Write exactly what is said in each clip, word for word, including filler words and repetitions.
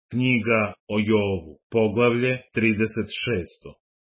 Knjiga o Jovu, poglavlje trideset šest.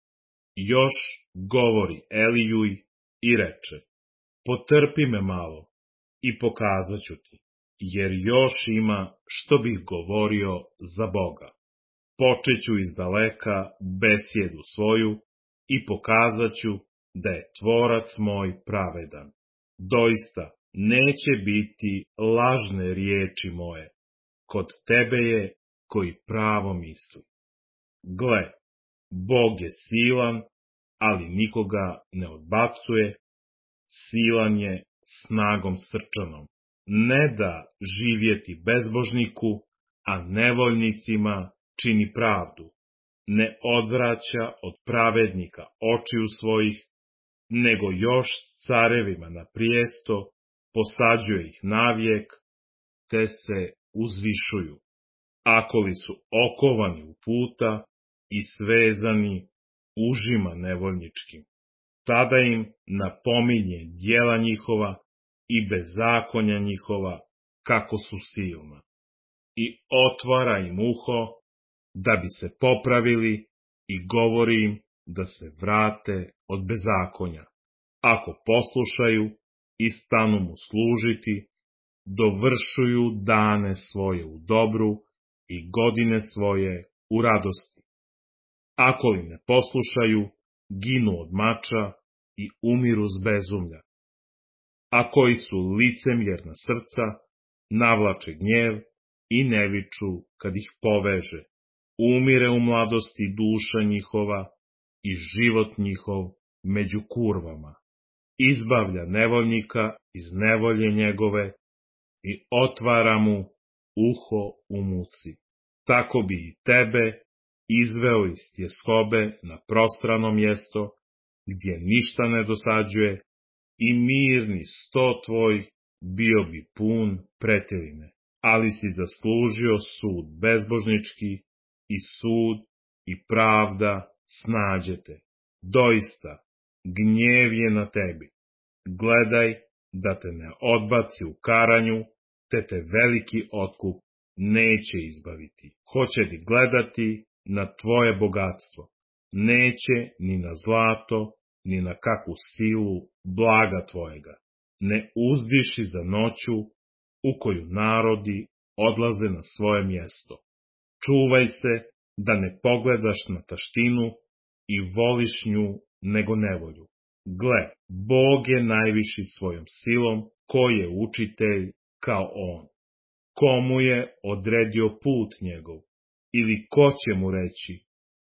Još govori Elijuj i reče: Potrpi me malo i pokazat ću ti, jer još ima što bih govorio za Boga. Počeću iz daleka besjedu svoju i pokazat ću da je tvorac moj pravedan. Doista neće biti lažne riječi moje, kod tebe je koji pravo misli. Gle, Bog je silan, ali nikoga ne odbacuje, silan je snagom srčanom. Ne da živjeti bezbožniku, a nevoljnicima čini pravdu. Ne odvraća od pravednika očiju svojih, nego još carevima na prijesto posađuje ih navijek, te se uzvišuju. Ako li su okovani u puta i svezani užima nevoljničkim, tada im napominje djela njihova i bezakonja njihova kako su silna. I otvara im uho da bi se popravili i govori im da se vrate od bezakonja. Ako poslušaju i stanu mu služiti, dovršuju dane svoje u dobru i godine svoje u radosti. Ako li ne poslušaju, ginu od mača i umiru s bezumlja. A koji su licemjerna srca, navlače gnjev i ne viču kad ih poveže. Umire u mladosti duša njihova i život njihov među kurvama. Izbavlja nevoljnika iz nevolje njegove i otvara mu uho u muci. Tako bi i tebe izveo iz tjeskobe na prostrano mjesto, gdje ništa ne dosađuje, i mirni sto tvoj bio bi pun pretiline. Ali si zaslužio sud bezbožnički, i sud i pravda snađete. Doista, gnjev je na tebi. Gledaj da te ne odbaci u karanju, te te veliki otkup neće izbaviti. Hoće li gledati na tvoje bogatstvo? Neće ni na zlato, ni na kakvu silu blaga tvojega. Ne uzdiši za noću, u koju narodi odlaze na svoje mjesto. Čuvaj se da ne pogledaš na taštinu i voliš nju nego nevolju. Gle, Bog je najviši svojom silom, ko je učitelj kao on. Komu je odredio put njegov, ili ko će mu reći,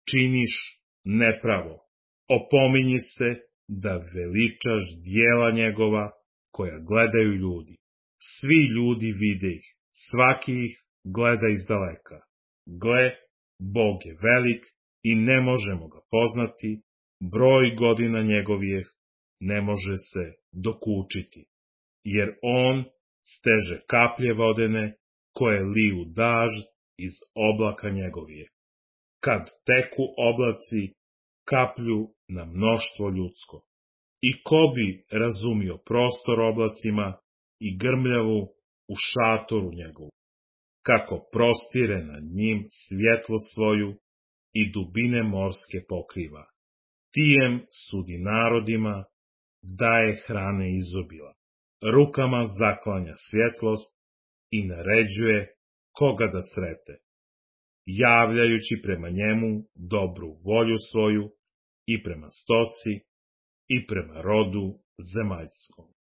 činiš nepravo. Opominji se da veličaš djela njegova koja gledaju ljudi. Svi ljudi vide ih, svaki ih gleda iz daleka. Gle, Bog je velik i ne možemo ga poznati, broj godina njegovih ne može se dokučiti, jer on steže kaplje vodene koje liju dažd iz oblaka njegovije. Kad teku oblaci, kaplju na mnoštvo ljudsko. I ko bi razumio prostor oblacima i grmljavu u šatoru njegovu, kako prostire nad njim svjetlo svoju i dubine morske pokriva. Tijem sudi narodima, daje hrane izobila, rukama zaklanja svjetlost i naređuje koga da srete, javljajući prema njemu dobru volju svoju i prema stoci i prema rodu zemaljskom.